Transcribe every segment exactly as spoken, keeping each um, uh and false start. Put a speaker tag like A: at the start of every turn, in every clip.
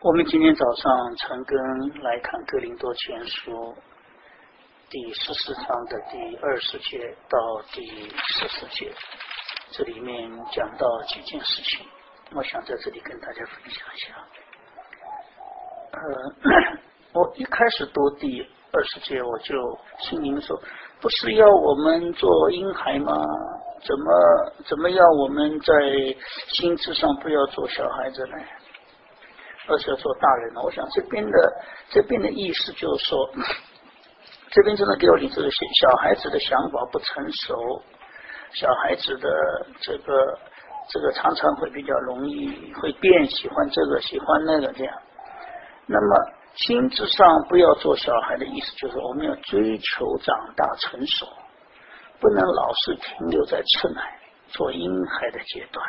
A: 我们今天早上陈根来看哥林多前书第十四章的第二十节到第十四节，这里面讲到几件事情，我想在这里跟大家分享一下。呃，我一开始读第二十节，我就心里面说，不是要我们做婴孩吗？怎么怎么要我们在心智上不要做小孩子呢？而是要做大人呢？我想这边的这边的意思就是说，这边真的给我你这个小孩子的想法不成熟，小孩子的这个这个常常会比较容易会变，喜欢这个喜欢那个这样。那么心智上不要做小孩的意思就是我们要追求长大成熟，不能老是停留在吃奶做婴孩的阶段。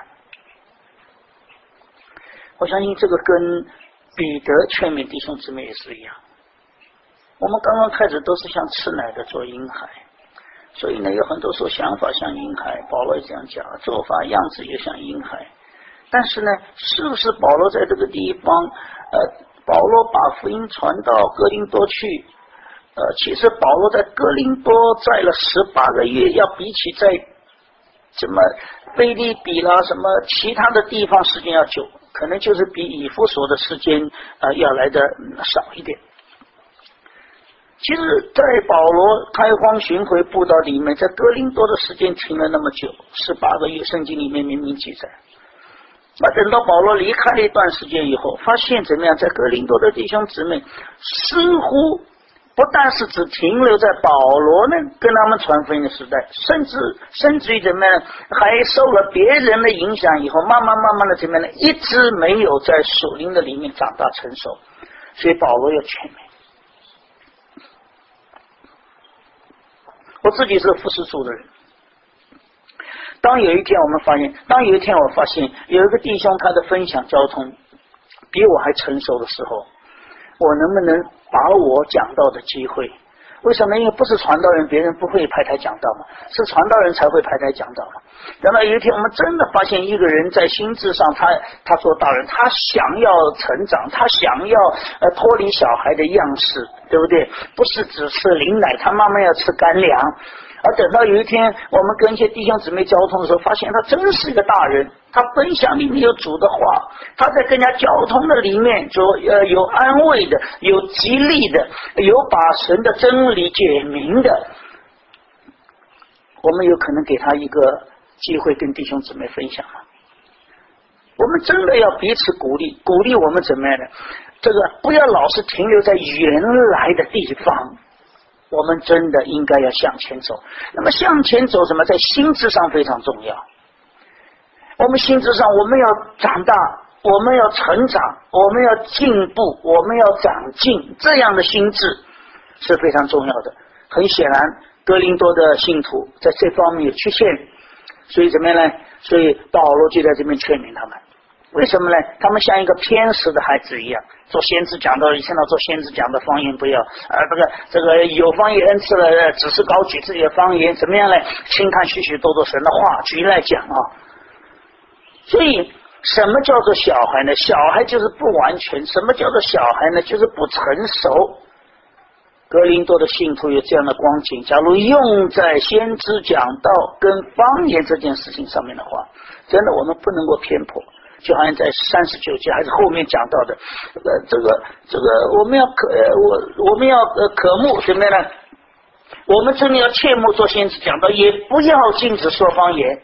A: 我相信这个跟彼得劝勉弟兄姊妹也是一样，我们刚刚开始都是像吃奶的做婴孩，所以呢有很多时候想法像婴孩，保罗也这样讲，做法样子也像婴孩。但是呢，是不是保罗在这个地方呃，保罗把福音传到哥林多去，呃，其实保罗在哥林多在了十八个月，要比起在什么腓立比啦什么其他的地方时间要久，可能就是比以弗所的时间呃要来的少一点。其实在保罗开荒巡回布道里面，在哥林多的时间停了那么久，十八个月，圣经里面明明记载。那等到保罗离开了一段时间以后，发现怎么样，在哥林多的弟兄姊妹似乎不但是只停留在保罗呢跟他们传福音的时代，甚至甚至于怎么样，还受了别人的影响以后，慢慢慢慢的怎么样呢，一直没有在属灵的里面长大成熟。所以保罗要劝勉。我自己是服侍主的人，当有一天我们发现，当有一天我发现有一个弟兄他的分享交通比我还成熟的时候，我能不能把我讲道的机会，为什么？因为不是传道人别人不会排台讲道嘛，是传道人才会排台讲道嘛。等到有一天我们真的发现一个人在心智上他他做大人，他想要成长，他想要呃脱离小孩的样式，对不对？不是只吃灵奶，他慢慢要吃干粮。而等到有一天我们跟一些弟兄姊妹交通的时候，发现他真是一个大人，他分享里面有主的话，他在跟人家交通的里面就呃有安慰的，有激励的，有把神的真理解明的，我们有可能给他一个机会跟弟兄姊妹分享吗？我们真的要彼此鼓励，鼓励我们怎么样的？这个不要老是停留在原来的地方，我们真的应该要向前走。那么向前走什么？在心智上非常重要。我们心智上我们要长大，我们要成长，我们要进步，我们要长进，这样的心智是非常重要的。很显然哥林多的信徒在这方面有缺陷，所以怎么样呢？所以保罗就在这边劝勉他们。为什么呢？他们像一个偏食的孩子一样，做先知讲到，一听到做先知讲的方言不要，呃，这个这个有方言恩赐了，只是高举自己的方言，怎么样呢？轻看许许多多神的话，举例来讲啊。所以什么叫做小孩呢？小孩就是不完全。什么叫做小孩呢？就是不成熟。哥林多的信徒有这样的光景，假如用在先知讲道跟方言这件事情上面的话，真的我们不能够偏颇。就好像在三十九节还是后面讲到的，呃，这个这个我们要可我我们要呃渴慕什么呢？我们真的要切莫做先知讲道，也不要禁止说方言。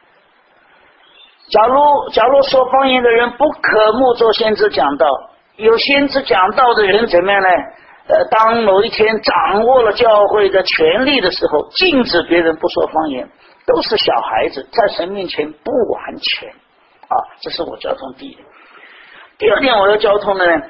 A: 假如假如说方言的人不渴慕做先知讲道，有先知讲道的人怎么样呢？呃，当某一天掌握了教会的权力的时候，禁止别人不说方言，都是小孩子，在神面前不完全。啊，这是我交通第一点。第二点我要交通的呢，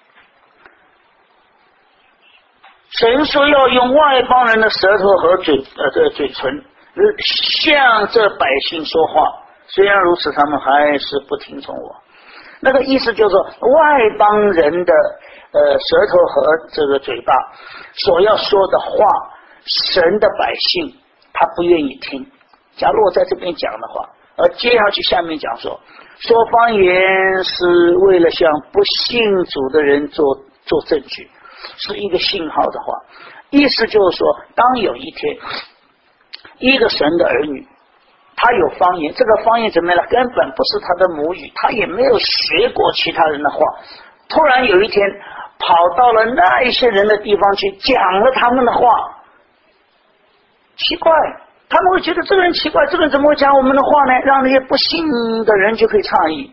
A: 神说要用外邦人的舌头和嘴呃这嘴唇向这百姓说话，虽然如此他们还是不听从我。那个意思就是说，外邦人的呃舌头和这个嘴巴所要说的话，神的百姓他不愿意听。假如我在这边讲的话， 而接下去下面讲说，说方言是为了向不信主的人做做证据，是一个信号的话，意思就是说，当有一天一个神的儿女他有方言，这个方言怎么样了？根本不是他的母语，他也没有学过其他人的话，突然有一天跑到了那一些人的地方去讲了他们的话，奇怪，他们会觉得这个人奇怪，这个人怎么会讲我们的话呢？让那些不信的人就可以诧异。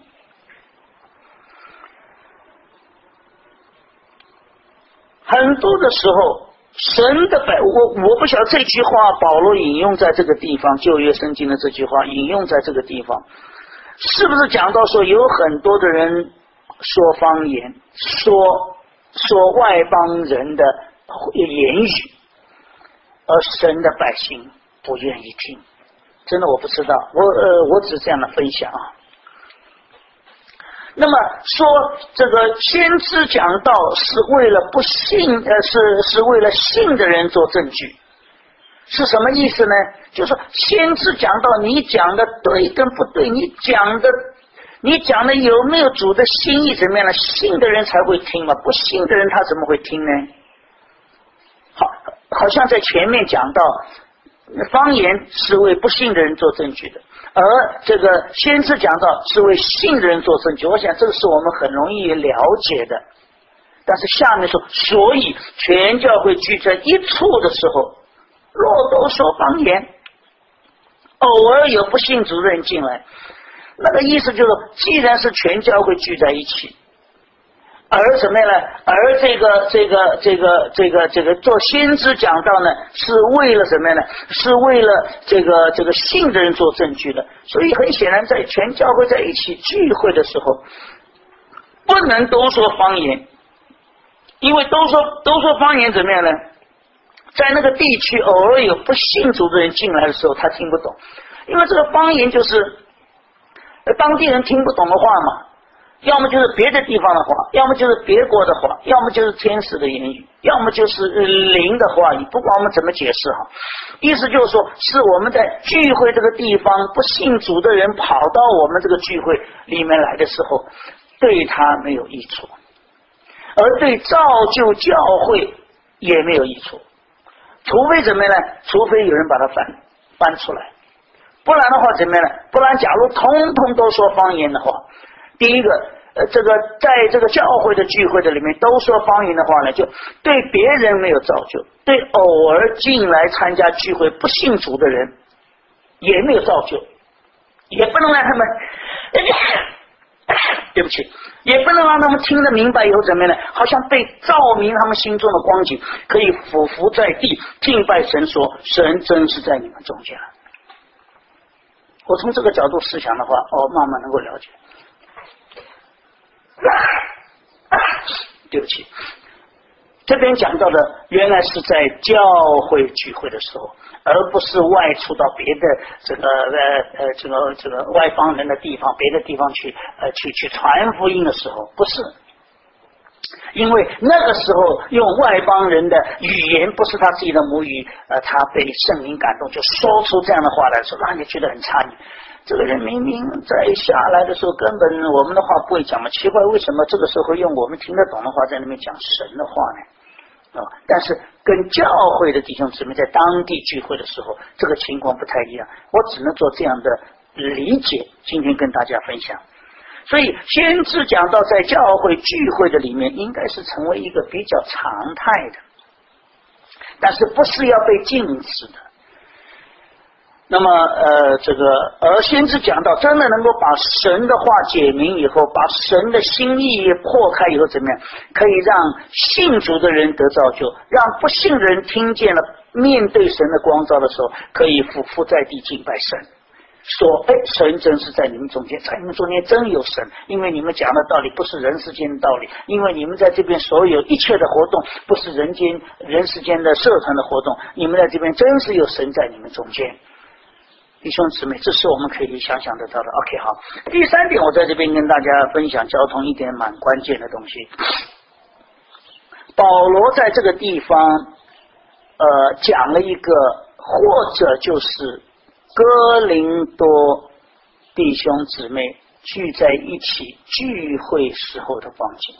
A: 很多的时候神的百我我不晓得这句话保罗引用在这个地方，旧约圣经的这句话引用在这个地方，是不是讲到说有很多的人说方言，说说外邦人的言语，而神的百姓不愿意听？真的我不知道，我呃我只是这样的分享啊。那么说这个先知讲道是为了不信呃是是为了信的人做证据，是什么意思呢？就是说先知讲道，你讲的对跟不对，你讲的你讲的有没有主的心意怎么样呢？信的人才会听嘛，不信的人他怎么会听呢？好，好像在前面讲到方言是为不信的人做证据的，而这个先知讲道是为信的人做证据，我想这个是我们很容易了解的。但是下面说，所以全教会聚在一处的时候，若都说方言，偶尔有不信主的人进来，那个意思就是，既然是全教会聚在一起，而什么呢？而这个这个这个这个这个做先知讲道呢，是为了什么呢？是为了这个这个信的人做证据的。所以很显然，在全教会在一起聚会的时候，不能都说方言，因为都说都说方言怎么样呢？在那个地区偶尔有不信主的人进来的时候，他听不懂，因为这个方言就是当地人听不懂的话嘛。要么就是别的地方的话，要么就是别国的话，要么就是天使的言语，要么就是灵的话语，不管我们怎么解释哈，意思就是说，是我们在聚会这个地方不信主的人跑到我们这个聚会里面来的时候，对他没有益处，而对造就教会也没有益处，除非怎么样呢？除非有人把它翻翻出来，不然的话怎么样呢？不然假如通通都说方言的话，第一个，呃，这个在这个教会的聚会的里面都说方言的话呢，就对别人没有造就，对偶尔进来参加聚会不信主的人也没有造就，也不能让他们，对不起，也不能让他们听得明白以后怎么样呢？好像被照明他们心中的光景，可以俯伏在地敬拜神，说神真是在你们中间。我从这个角度思想的话，哦，慢慢能够了解。对不起，这边讲到的原来是在教会聚会的时候，而不是外出到别的这个呃呃这个这个外邦人的地方，别的地方去呃去去传福音的时候，不是。因为那个时候用外邦人的语言不是他自己的母语，呃，他被圣灵感动，就说出这样的话来说，让你觉得很诧异。这个人明明在下来的时候根本我们的话不会讲嘛，奇怪为什么这个时候会用我们听得懂的话在那边讲神的话呢？啊、哦，但是跟教会的弟兄姊妹在当地聚会的时候，这个情况不太一样。我只能做这样的理解，今天跟大家分享。所以先知讲到在教会聚会的里面应该是成为一个比较常态的，但是不是要被禁止的。那么呃，这个而先知讲到真的能够把神的话解明以后，把神的心意破开以后怎么样，可以让信主的人得造就，让不信的人听见了面对神的光照的时候，可以俯伏在地敬拜神，说哎，神真是在你们中间，在你们中间真有神，因为你们讲的道理不是人世间的道理，因为你们在这边所有一切的活动不是人间人世间的社团的活动，你们在这边真是有神在你们中间。弟兄姊妹，这是我们可以想想得到的。 OK， 好，第三点我在这边跟大家分享交通一点蛮关键的东西。保罗在这个地方呃讲了一个，或者就是哥林多弟兄姊妹聚在一起聚会时候的光景。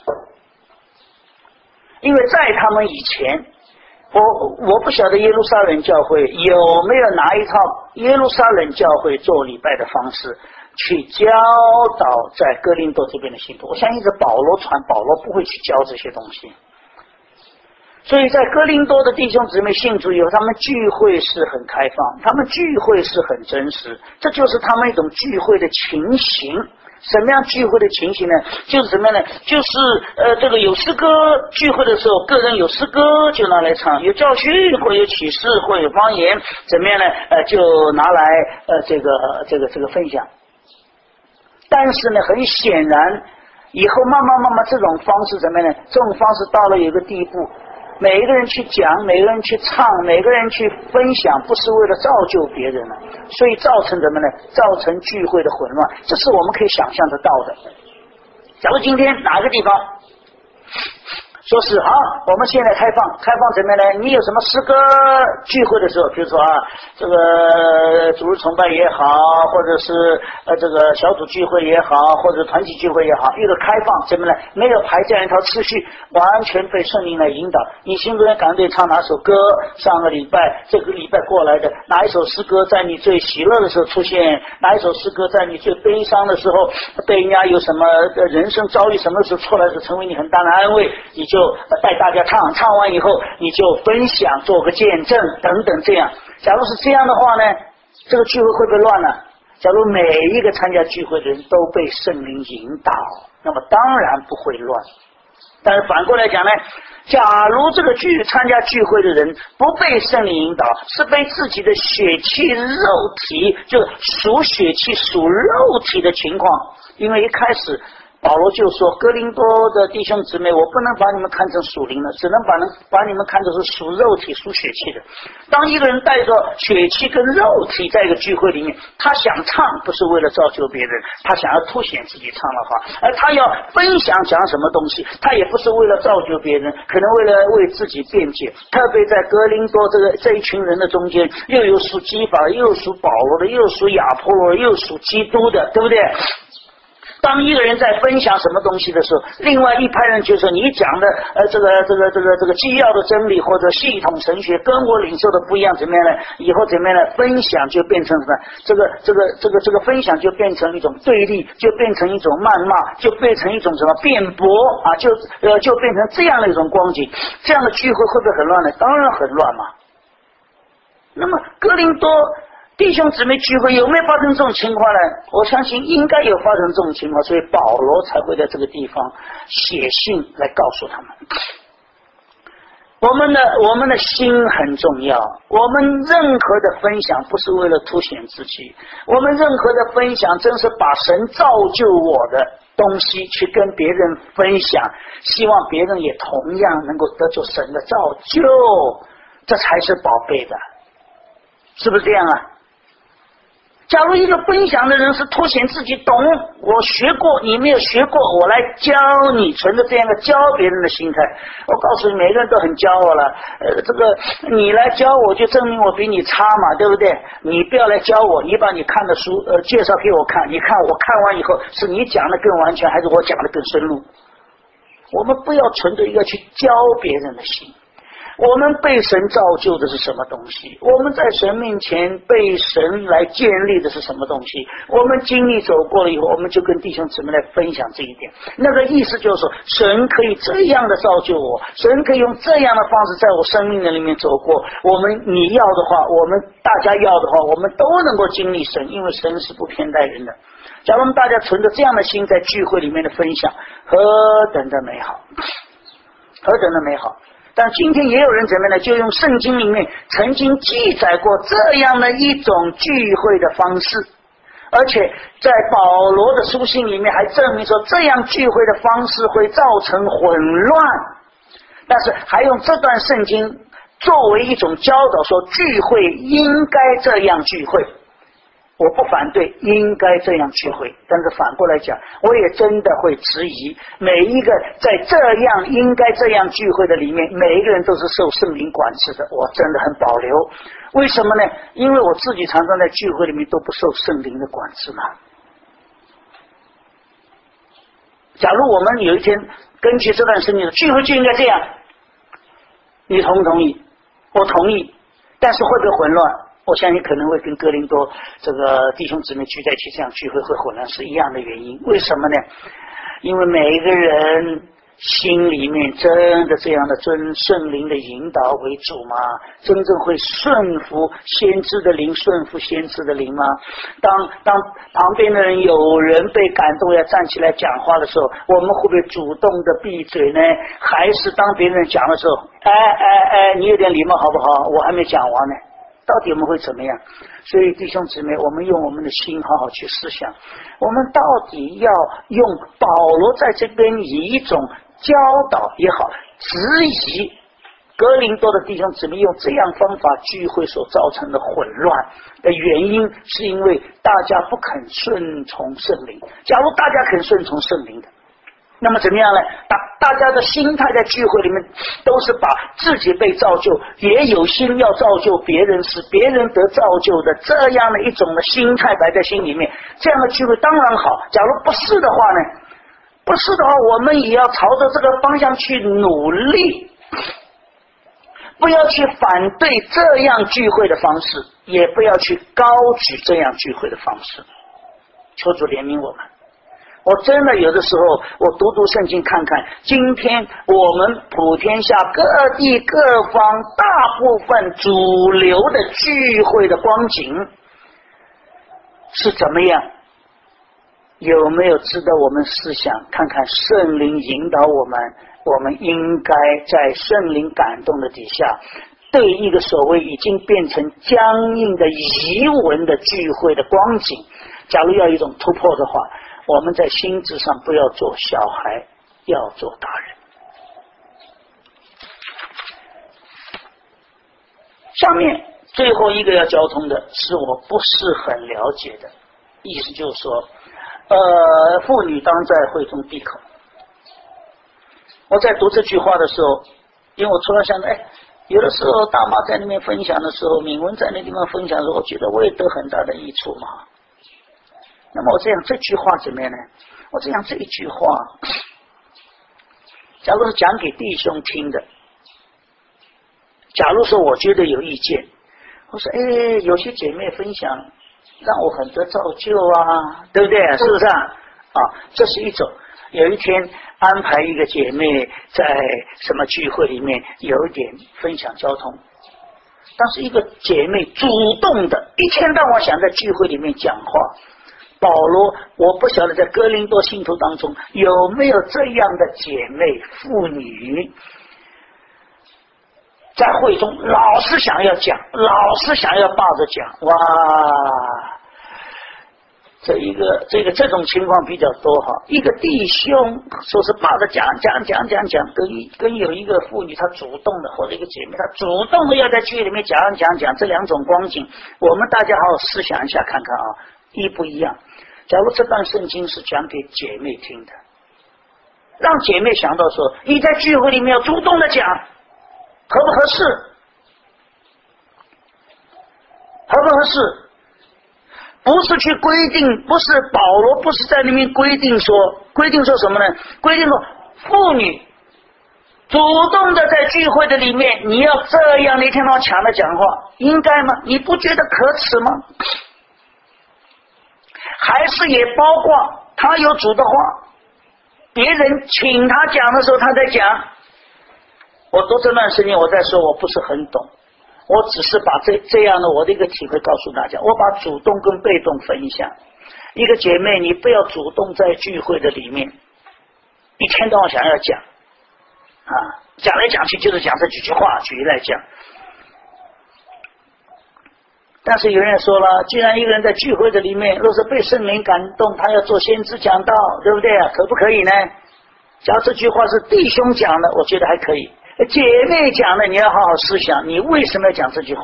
A: 因为在他们以前，我我不晓得耶路撒冷教会有没有拿一套耶路撒冷教会做礼拜的方式去教导在哥林多这边的信徒。我相信是保罗传，保罗不会去教这些东西。所以在哥林多的弟兄姊妹信主以后，他们聚会是很开放，他们聚会是很真实，这就是他们一种聚会的情形。什么样聚会的情形呢？就是什么样呢？就是呃，这个有诗歌聚会的时候，个人有诗歌就拿来唱，有教训或有启示或有方言，怎么样呢？呃，就拿来呃这个这个这个分享。但是呢，很显然，以后慢慢慢慢这种方式怎么样呢？这种方式到了有个地步。每一个人去讲，每个人去唱，每个人去分享，不是为了造就别人了，所以造成什么呢？造成聚会的混乱，这是我们可以想象得到的。假如今天哪个地方说是好，我们现在开放，开放怎么样呢？你有什么诗歌聚会的时候，比如说啊，这个主日崇拜也好，或者是呃这个小组聚会也好，或者团体聚会也好，一个开放怎么呢？没有排这样一条次序，完全被圣灵来引导。你心中感对唱哪首歌，上个礼拜这个礼拜过来的，哪一首诗歌在你最喜乐的时候出现，哪一首诗歌在你最悲伤的时候，被人家有什么人生遭遇什么时候出来的，成为你很大的安慰，你就就带大家唱，唱完以后你就分享，做个见证等等这样。假如是这样的话呢，这个聚会会不会乱呢？假如每一个参加聚会的人都被圣灵引导，那么当然不会乱。但是反过来讲呢，假如这个聚参加聚会的人不被圣灵引导，是被自己的血气肉体，就属血气属肉体的情况，因为一开始保罗就说，哥林多的弟兄姊妹，我不能把你们看成属灵的，只能把能把你们看成是属肉体属血气的。当一个人带着血气跟肉体在一个聚会里面，他想唱不是为了造就别人，他想要凸显自己唱的话，而他要分享讲什么东西，他也不是为了造就别人，可能为了为自己辩解。特别在哥林多这个这一群人的中间，又有属基法的，又有属保罗的，又有属亚波罗的，又有属基督的，对不对？当一个人在分享什么东西的时候，另外一派人就说你讲的呃这个这个这个这个基要的真理或者系统神学跟我领受的不一样，怎么样呢？以后怎么样呢？分享就变成什么？这个这个这个这个分享就变成一种对立，就变成一种谩骂，就变成一种什么辩驳啊？就呃就变成这样的一种光景。这样的聚会会不会很乱呢？当然很乱嘛。那么哥林多弟兄姊妹聚会有没有发生这种情况呢？我相信应该有发生这种情况，所以保罗才会在这个地方写信来告诉他们。我们的我们的心很重要，我们任何的分享不是为了凸显自己，我们任何的分享真是把神造就我的东西去跟别人分享，希望别人也同样能够得着神的造就，这才是宝贝的，是不是这样啊？假如一个分享的人是凸显自己懂，我学过你没有学过，我来教你，存着这样的教别人的心态。我告诉你，每个人都很骄傲了，呃，这个你来教我就证明我比你差嘛，对不对？你不要来教我，你把你看的书呃介绍给我看，你看我看完以后是你讲的更完全，还是我讲的更深入？我们不要存着一个去教别人的心。我们被神造就的是什么东西？我们在神面前被神来建立的是什么东西？我们经历走过了以后，我们就跟弟兄姊妹来分享这一点。那个意思就是说，神可以这样的造就我，神可以用这样的方式在我生命的里面走过。我们你要的话，我们大家要的话，我们都能够经历神，因为神是不偏待人的。假如我们大家存着这样的心在聚会里面的分享，何等的美好，何等的美好。但今天也有人怎么呢？就用圣经里面曾经记载过这样的一种聚会的方式，而且在保罗的书信里面还证明说，这样聚会的方式会造成混乱，但是还用这段圣经作为一种教导，说聚会应该这样聚会。我不反对应该这样聚会，但是反过来讲，我也真的会质疑每一个在这样应该这样聚会的里面，每一个人都是受圣灵管制的，我真的很保留。为什么呢？因为我自己常常在聚会里面都不受圣灵的管制嘛。 假如我们有一天根据这段圣经的聚会就应该这样，你同不同意？我同意，但是会不会混乱？我相信可能会跟哥林多这个弟兄姊妹聚在一起这样聚会会混乱是一样的原因。为什么呢？因为每一个人心里面真的这样的尊圣灵的引导为主吗？真正会顺服先知的灵，顺服先知的灵吗？当当旁边的人有人被感动要站起来讲话的时候，我们会不会主动的闭嘴呢？还是当别人讲的时候，哎哎哎，你有点礼貌好不好？我还没讲完呢。到底我们会怎么样？所以弟兄姊妹，我们用我们的心好好去思想，我们到底要用保罗在这边以一种教导也好，质疑哥林多的弟兄姊妹用这样方法聚会所造成的混乱的原因，是因为大家不肯顺从圣灵。假如大家肯顺从圣灵的，那么怎么样呢？大大家的心态在聚会里面都是把自己被造就，也有心要造就别人，使别人得造就的这样的一种的心态摆在心里面，这样的聚会当然好。假如不是的话呢？不是的话，我们也要朝着这个方向去努力，不要去反对这样聚会的方式，也不要去高举这样聚会的方式。求主怜悯我们。我真的有的时候我读读圣经看看，今天我们普天下各地各方大部分主流的聚会的光景是怎么样？有没有值得我们思想看看？圣灵引导我们，我们应该在圣灵感动的底下，对一个所谓已经变成僵硬的遗文的聚会的光景，假如要一种突破的话，我们在心智上不要做小孩，要做大人。下面最后一个要交通的是我不是很了解的，意思就是说呃，妇女当在会中闭口。我在读这句话的时候，因为我突然想到，哎，有的时候大妈在那边分享的时候，敏文在那地方分享的时候，我觉得我也得很大的益处嘛。那么我这样这句话怎么样呢？我这样这一句话，假如是讲给弟兄听的，假如说我觉得有意见，我说，哎，有些姐妹分享让我很得造就啊，对不对？是不是啊？啊，这是一种。有一天安排一个姐妹在什么聚会里面有一点分享交通，但是一个姐妹主动的一天到晚想在聚会里面讲话。保罗，我不晓得在哥林多信徒当中有没有这样的姐妹妇女，在会中老是想要讲，老是想要抱着讲。哇，这一个这个这种情况比较多哈。一个弟兄说是抱着讲讲讲讲讲，跟跟有一个妇女她主动的，或者一个姐妹她主动的要在剧里面讲讲讲，这两种光景，我们大家好好思想一下看看啊，一不一样？假如这段圣经是讲给姐妹听的，让姐妹想到说，你在聚会里面要主动的讲，合不合适？合不合适？不是去规定，不是保罗不是在那边规定说，规定说什么呢？规定说妇女主动的在聚会的里面，你要这样的一天到晚抢着讲话，应该吗？你不觉得可耻吗？还是也包括他有主的话，别人请他讲的时候他在讲。我读这段时间我在说我不是很懂，我只是把这这样的我的一个体会告诉大家，我把主动跟被动分享。一个姐妹，你不要主动在聚会的里面一天到晚想要讲啊，讲来讲去就是讲这几句话，举例来讲。但是有人说了，既然一个人在聚会的里面若是被圣灵感动，他要做先知讲道，对不对啊？可不可以呢？假如这句话是弟兄讲的，我觉得还可以，姐妹讲的你要好好思想，你为什么要讲这句话？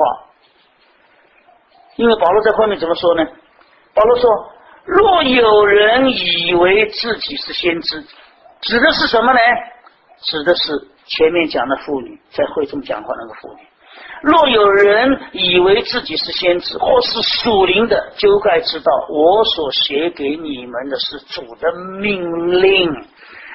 A: 因为保罗在后面怎么说呢？保罗说，若有人以为自己是先知，指的是什么呢？指的是前面讲的妇女，在会中讲话那个妇女。若有人以为自己是先知或是属灵的，就该知道我所写给你们的是主的命令。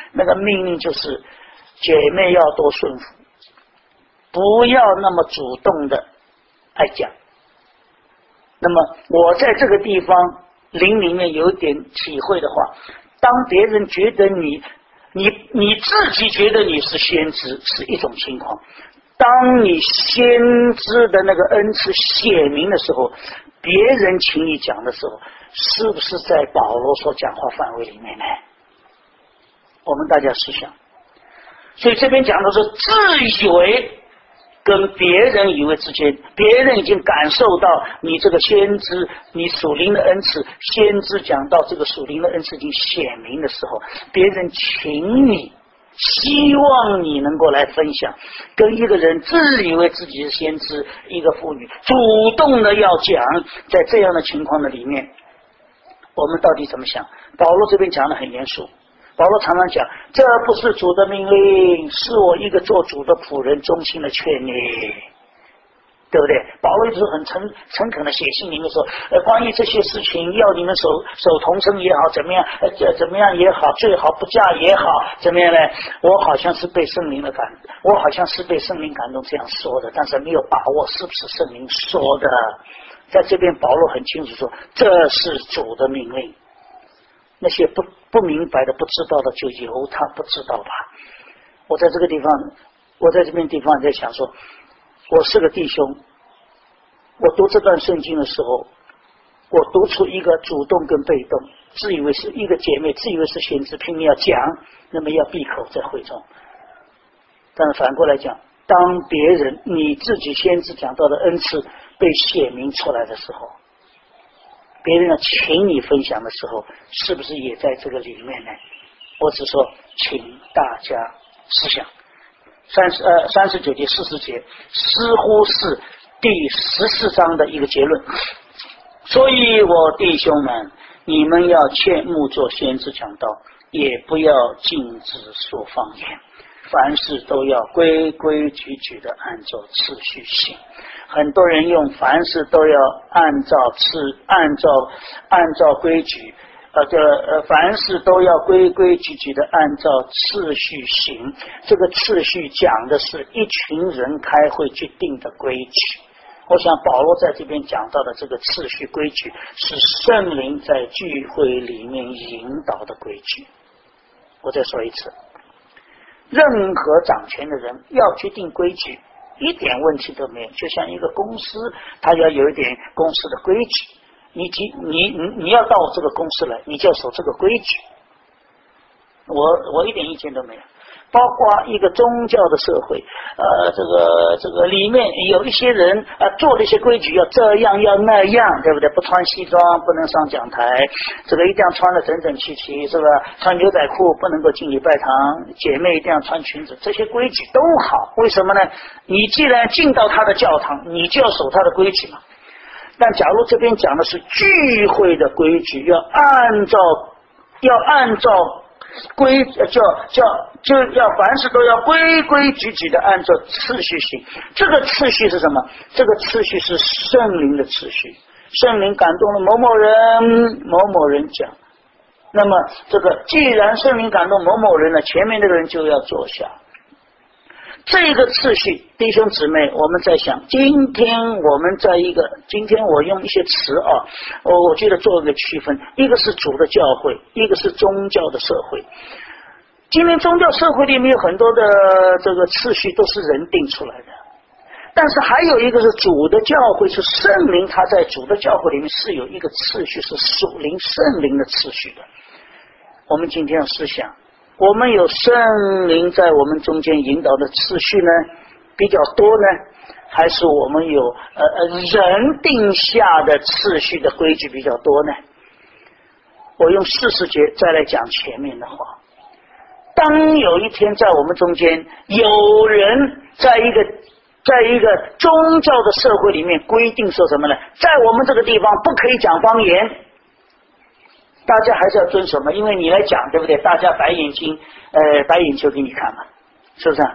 A: 那个命令就是姐妹要多顺服，不要那么主动的爱讲。那么我在这个地方灵里面有点体会的话，当别人觉得你你你自己觉得你是先知是一种情况，当你先知的那个恩赐显明的时候，别人请你讲的时候，是不是在保罗所讲话范围里面呢？我们大家试想。所以这边讲的是自以为跟别人以为之间，别人已经感受到你这个先知，你属灵的恩赐，先知讲到这个属灵的恩赐已经显明的时候，别人请你，希望你能够来分享，跟一个人自以为自己是先知，一个妇女主动的要讲，在这样的情况的里面，我们到底怎么想？保罗这边讲的很严肃，保罗常常讲，这不是主的命令，是我一个做主的仆人衷心的劝你，对不对？保罗一直很诚诚恳的写信里面说，呃，关于这些事情，要你们守守同声也好，怎么样，呃，怎么样也好，最好不嫁也好，怎么样呢？我好像是被圣灵的感，我好像是被圣灵感动这样说的，但是没有把握是不是圣灵说的。在这边保罗很清楚说，这是主的命令。那些不不明白的、不知道的，就由他不知道吧。我在这个地方，我在这边地方在想说，我是个弟兄，我读这段圣经的时候，我读出一个主动跟被动，自以为是一个姐妹，自以为是先知，拼命要讲，那么要闭口在会中。但是反过来讲，当别人你自己先知讲到的恩赐被显明出来的时候，别人要请你分享的时候，是不是也在这个里面呢？我只说，请大家思想。三十呃三十九节、四十节，似乎是第十四章的一个结论。所以我弟兄们，你们要切莫做先知讲道，也不要禁止说方言，凡事都要规规矩矩的按照次序行。很多人用凡事都要按照次按照按照规矩，呃，这呃凡事都要规规矩矩的按照次序行。这个次序讲的是一群人开会去定的规矩。我想保罗在这边讲到的这个次序规矩，是圣灵在聚会里面引导的规矩。我再说一次，任何掌权的人要去定规矩，一点问题都没有。就像一个公司，它要有一点公司的规矩，你你你你要到这个公司来，你就要守这个规矩。我我一点意见都没有。包括一个宗教的社会，呃，这个这个里面有一些人呃做了一些规矩，要这样要那样，对不对？不穿西装不能上讲台，这个一定要穿得整整齐齐，是吧？穿牛仔裤不能够进礼拜堂，姐妹一定要穿裙子，这些规矩都好。为什么呢？你既然进到他的教堂，你就要守他的规矩嘛。但假如这边讲的是聚会的规矩，要按照要按照规叫叫就要凡事都要规规矩矩的按照次序行。这个次序是什么？这个次序是圣灵的次序。圣灵感动了某某人，某某人讲，那么这个既然圣灵感动某某人了，前面那个人就要坐下。这个次序，弟兄姊妹，我们在想，今天我们在一个，今天我用一些词啊，我我觉得做一个区分，一个是主的教会，一个是宗教的社会。今天宗教社会里面有很多的这个次序都是人定出来的，但是还有一个是主的教会，是圣灵，他在主的教会里面是有一个次序，是属灵圣灵的次序的。我们今天要思想，我们有圣灵在我们中间引导的次序呢比较多呢，还是我们有呃呃人定下的次序的规矩比较多呢？我用四十节再来讲前面的话。当有一天在我们中间有人在一个在一个宗教的社会里面规定说什么呢？在我们这个地方不可以讲方言，大家还是要遵守嘛，因为你来讲，对不对？大家白眼睛，呃，白眼球给你看嘛，是不是啊？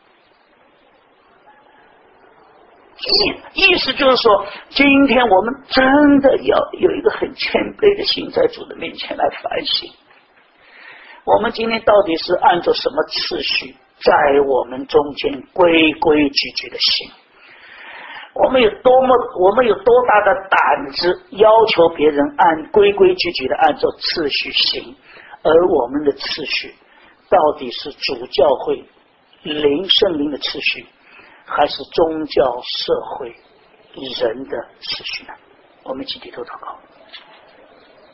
A: 意意思就是说，今天我们真的要有一个很谦卑的心，在主的面前来反省。 我们今天到底是按照什么次序在我们中间规规矩矩的行？我们有多么，我们有多大的胆子要求别人按规规矩矩的按照次序行，而我们的次序到底是主教会灵圣灵的次序，还是宗教社会人的次序呢？我们一起低头祷告。